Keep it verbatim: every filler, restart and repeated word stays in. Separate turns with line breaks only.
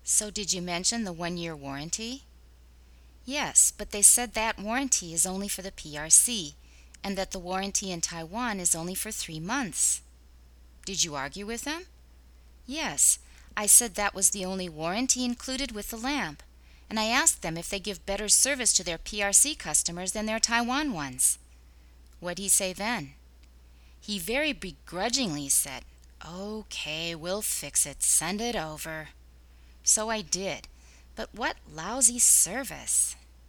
So did you mention the one-year warranty? Yes, but they said that warranty is only for the P R C and that the warranty in Taiwan is only for three months. Did you argue with them? Yes, I said that was the only warranty included with the lamp, and I asked them if they give better service to their P R C customers than their Taiwan ones. What'd he say then? He very begrudgingly said, "Okay, we'll fix it. Send it over." So I did. But what lousy service!